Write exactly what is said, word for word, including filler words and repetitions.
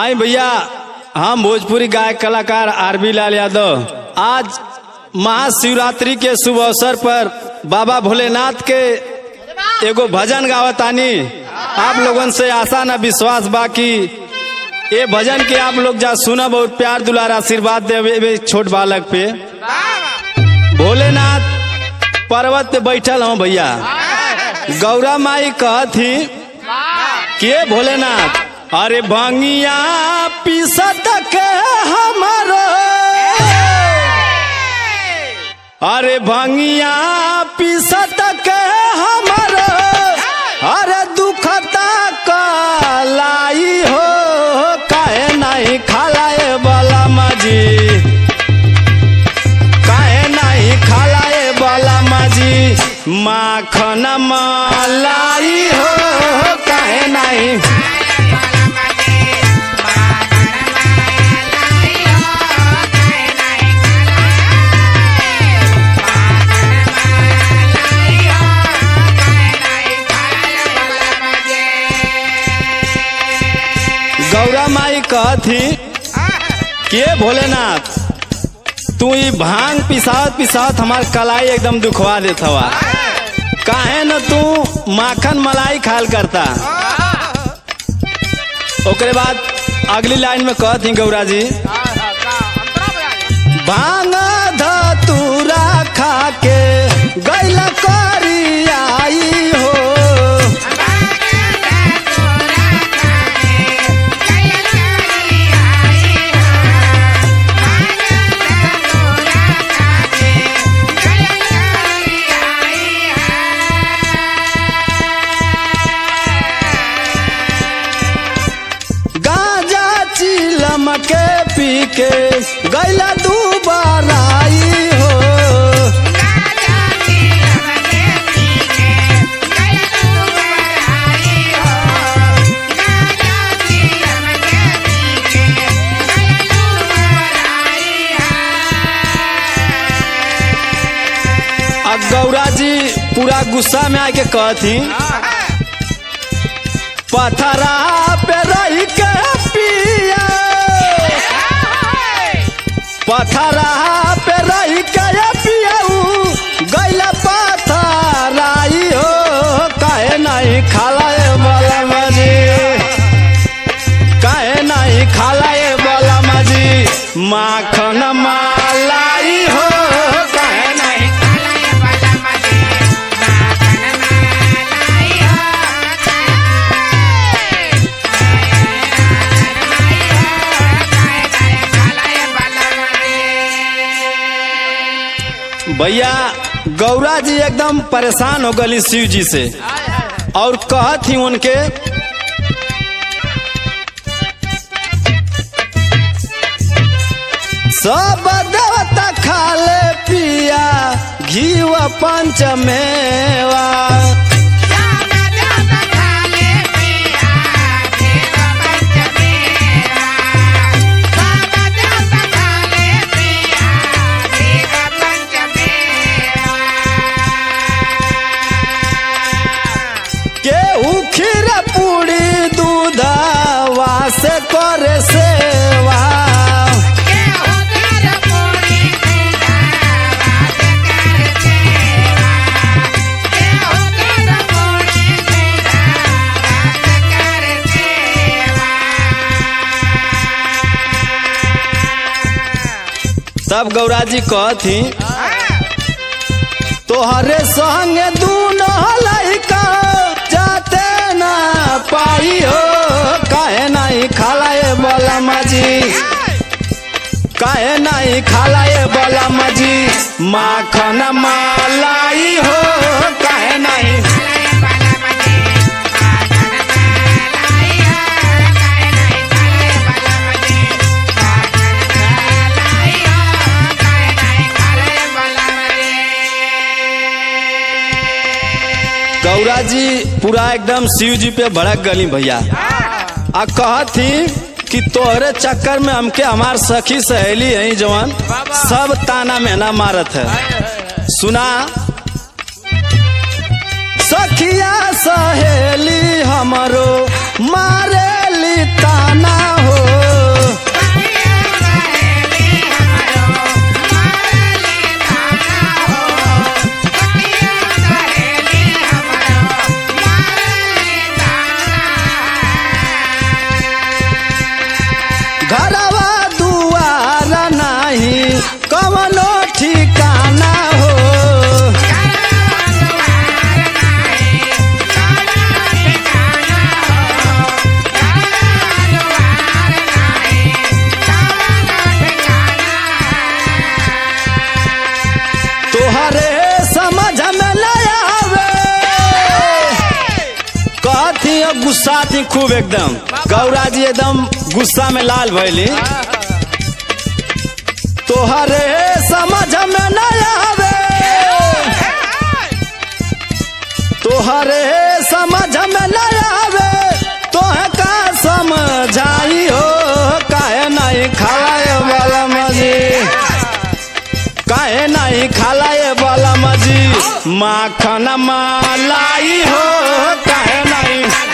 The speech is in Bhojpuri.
आई भैया, हम भोजपुरी गायक कलाकार आरबी लाल यादव आज महाशिवरात्रि के शुभ अवसर पर बाबा भोलेनाथ के एगो भजन गावतानी। आप लोगन से आशा न विश्वास बाकी ये भजन के आप लोग जा सुनब और प्यार दुलार आशीर्वाद देवे छोट बालक पे। भोलेनाथ पर्वत पे बैठल हूँ भैया, गौरा माई कहती के भोलेनाथ अरे भंगिया पीसत के हमारो, अरे भंगिया पीसत के हमारो, अरे दुखता कलाई हो काहे नहीं खालाए वाला मजी, काहे नहीं खालाए वाला मजी माखन मलाई हो काहे नहीं। गौरा माई कहती के भोलेनाथ तू ही भांग पिसावत पिसावत हमार कलाई एकदम दुखवा देत हवा, काहे न तू माखन मलाई खाल करता। ओकरे बाद अगली लाइन में कहती गौरा जी भांग धतूरा खा के गैला करी आई हो, के पी के गैला दुबारा आई हो, अब गौरा जी पूरा गुस्सा में आके कहती पथरा पे रही के पिया, पथरा पे रही के पियाऊ गैला पथराई हो काहे नहीं खालाए वाला मजी, काहे नहीं खालाए वाला मजी माखन मलाई हो काहे नहीं। भैया गौरा जी एकदम परेशान हो गई शिव जी से और कहत ही उनके सब देवता खाले पिया घीव पंचमेवा, खीर पूरी दूधवा से करे सेवा, तब गौरा जी कहती तोहरे संगे दूनो लइका जाते ना पाई हो काहे नहीं खालाए वाला मजी, काहे नहीं खालाए वाला मजी माखन मलाई हो काहे नहीं। गौरा जी पूरा एकदम शिव जी पे भड़क गली भैया, आ कहती कि तोहरे चक्कर में हमके हमार सखी सहेली है जवान सब ताना मेहना मारत है। सुना सखिया सहेली हमरो मारेली ताना हो, तो गुस्सा थी खूब एकदम। गौरा जी एकदम गुस्सा में लाल भैली। तोहरे समझ में न आवे, तोहरे समझ में न आवे, तोहे का समझाई हो, काहे नहीं खाए वाला मजी, काहे नहीं खाए वाला मजी, माखन मलाई हो, काहे नहीं